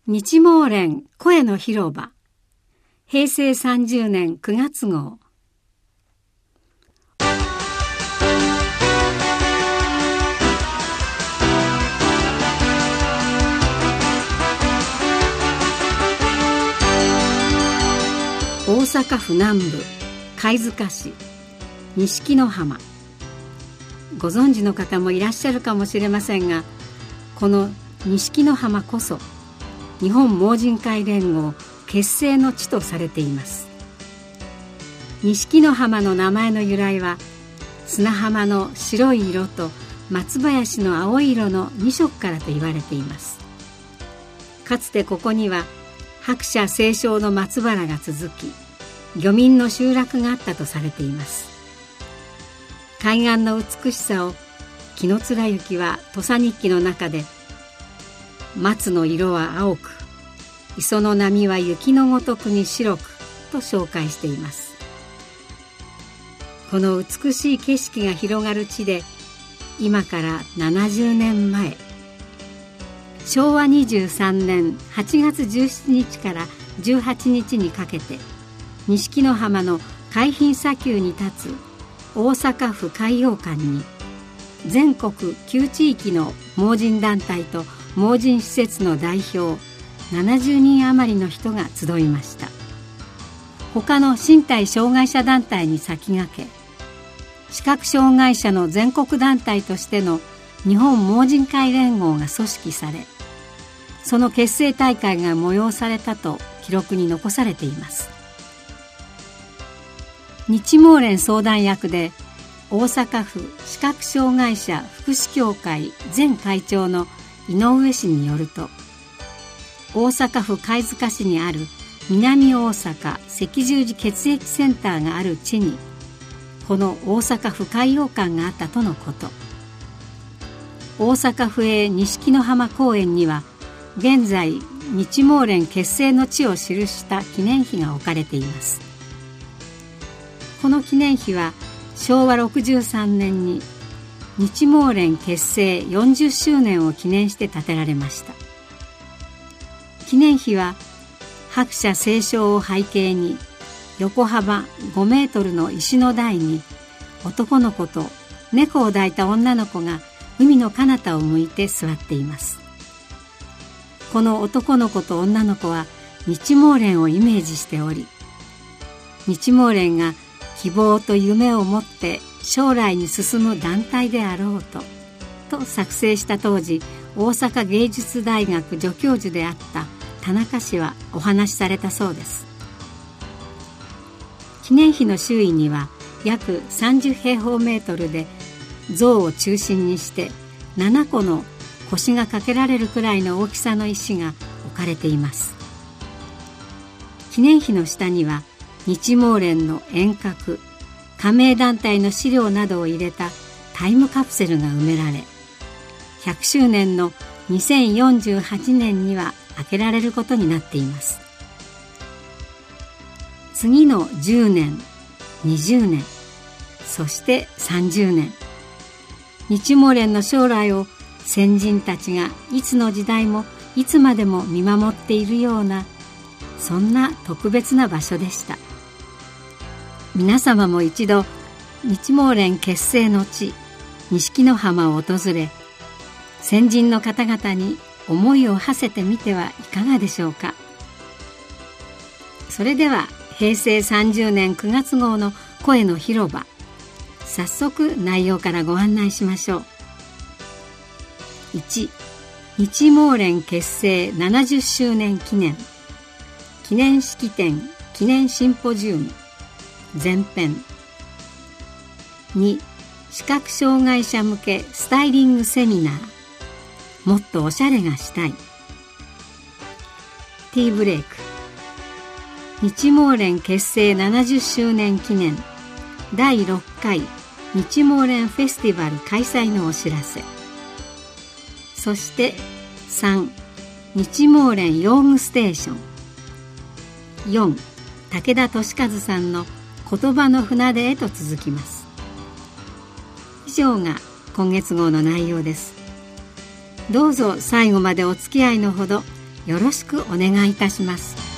日毛連声の広場平成30年9月号。大阪府南部貝塚市錦の浜。ご存知の方もいらっしゃるかもしれませんが、この錦の浜こそ日本盲人会連合結成の地とされています。錦の浜の名前の由来は、砂浜の白い色と松林の青い色の2色からと言われています。かつてここには白砂青松の松原が続き、漁民の集落があったとされています。海岸の美しさを紀貫之は土佐日記の中で、松の色は青く、磯の波は雪のごとくに白くと紹介しています。この美しい景色が広がる地で、今から70年前、昭和23年8月17日から18日にかけて、錦の浜の海浜砂丘に立つ大阪府海洋館に、全国9地域の盲人団体と盲人施設の代表70人余りの人が集いました。他の身体障害者団体に先駆け、視覚障害者の全国団体としての日本盲人会連合が組織され、その結成大会が催されたと記録に残されています。日盲連相談役で大阪府視覚障害者福祉協会前会長の井上氏によると、大阪府貝塚市にある南大阪赤十字血液センターがある地に、この大阪府海洋館があったとのこと。大阪府営錦の浜公園には、現在日盲連結成の地を記した記念碑が置かれています。この記念碑は昭和63年に日盲連結成40周年を記念して建てられました。記念碑は白砂青松を背景に、横幅5メートルの石の台に男の子と猫を抱いた女の子が海の彼方を向いて座っています。この男の子と女の子は日盲連をイメージしており、日盲連が希望と夢を持って将来に進む団体であろうと作成した当時、大阪芸術大学助教授であった田中氏はお話しされたそうです。記念碑の周囲には約30平方メートルで、像を中心にして7個の腰がかけられるくらいの大きさの石が置かれています。記念碑の下には日盲連の遠隔、加盟団体の資料などを入れたタイムカプセルが埋められ、100周年の2048年には開けられることになっています。次の10年、20年、そして30年、日盲連の将来を先人たちがいつの時代もいつまでも見守っているような、そんな特別な場所でした。皆様も一度日盲連結成の地錦の浜を訪れ、先人の方々に思いを馳せてみてはいかがでしょうか。それでは平成30年9月号の声の広場、早速内容からご案内しましょう。1、日盲連結成70周年記念、記念式典記念シンポジウム前編。2、視覚障害者向けスタイリングセミナー、もっとおしゃれがしたい。ティーブレイク、日盲連結成70周年記念第6回日盲連フェスティバル開催のお知らせ。そして3、日盲連用具ステーション。4、武田俊和さんの言葉の船出へと続きます。以上が今月号の内容です。どうぞ最後までお付き合いのほどよろしくお願いいたします。